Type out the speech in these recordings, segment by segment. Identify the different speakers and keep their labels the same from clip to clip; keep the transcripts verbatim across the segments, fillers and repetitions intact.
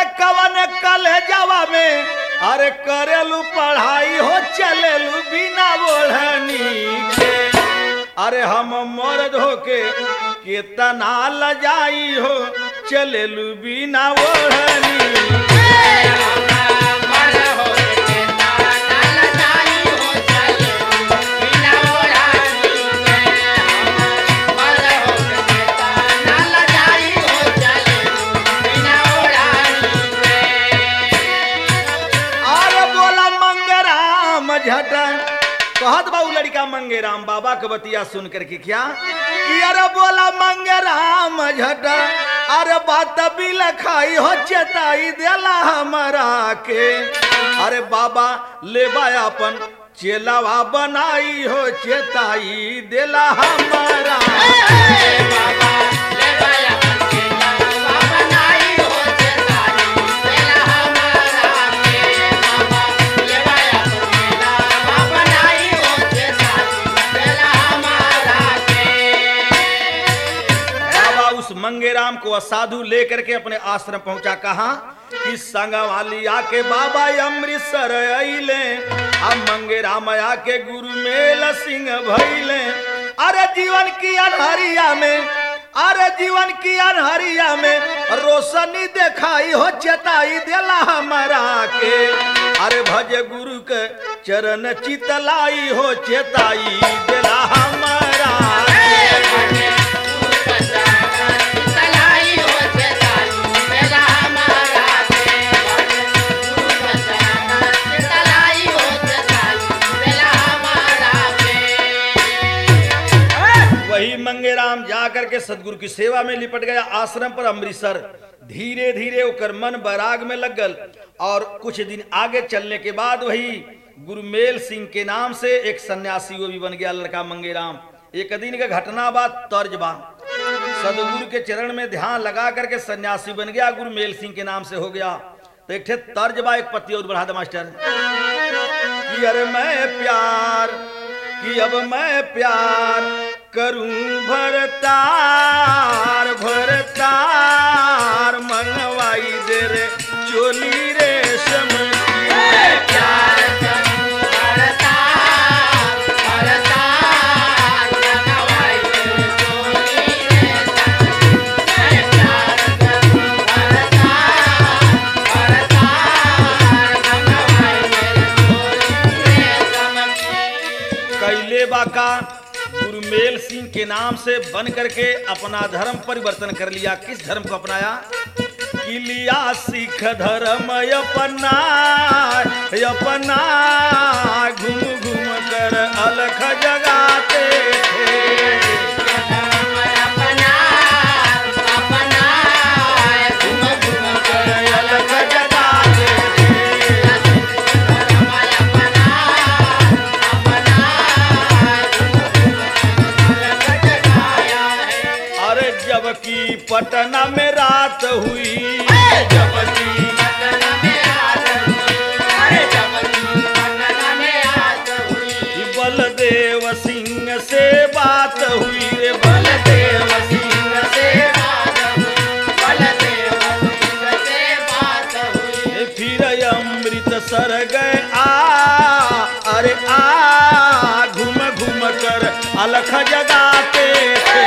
Speaker 1: कवन कलेजवा में अरे करेलू पढ़ाई हो चलेलू बिना ओढ़नी के अरे हम मर्द होके कितना लजाई हो चलेलू बिना ओढ़नी कहत बाबू लड़का मंगे राम बाबा के बतिया सुन करके क्या कि अरे बोला मंगे राम झट अरे बात भी लखाई हो चेताई देला हमारा के अरे बाबा ले अपन चेलावा बनाई हो चेताई देला हमारा बाबा मंगेराम को असाधु लेकर के अपने आश्रम पहुंचा कहा कि संगवाली आके बाबा अमृतसर अइले अब मंगेराम आके गुरु मेल सिंह भइले अरे जीवन की अनहरिया में अरे जीवन की अनहरिया में रोशनी दिखाई हो चेताई देला हमारा के अरे भजे गुरु के चरण चितलाई हो चेताई देला हमारा मंगेराम जाकर के सदगुरु की सेवा में लिपट गया आश्रम पर अमृतसर धीरे धीरे उकर मन बैराग में लग गल और कुछ दिन आगे चलने के बाद वही गुरुमेल सिंह के नाम से एक सन्यासी वो भी बन गया लड़का मंगेराम। एक दिन का घटना बात तर्ज बा सदगुरु के चरण में ध्यान लगा करके सन्यासी बन गया गुरुमेल सिंह के नाम से हो गया। तो एक तर्ज बा एक पत्ती और बढ़ा दे मास्टर कि अरे मैं प्यार कि अब मैं प्यार करूं भरतार भरतार मंगवाई दे रे चोली रे समझी प्यार करूं भरतार भरतार मंगवाई दे रे चोली रे समझी प्यार करूं भरतार भरतार मंगवाई दे रे चोली रे समझी कैले बाका गुरुमेल सिंह के नाम से बन करके अपना धर्म परिवर्तन कर लिया। किस धर्म को अपनाया कि लिया सिख धर्म अपना अपना घूम घूम कर अलख जगाते थे अपना अपना घूम घूम कर अलख जगाते जबकि पटना में रात हुई जबकि पटना में रात हुई अरे जबकि पटना में रात हुई बलदेव सिंह से बात हुई रे बलदेव सिंह से बात हुई बलदेव सिंह से बात हुई फिर अमृतसर गए आ अरे आ घूम घूम कर अलख जगाते थे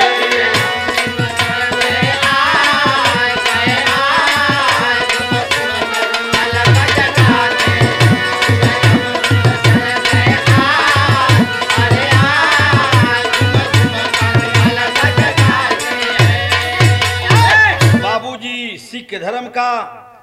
Speaker 1: सिख धर्म का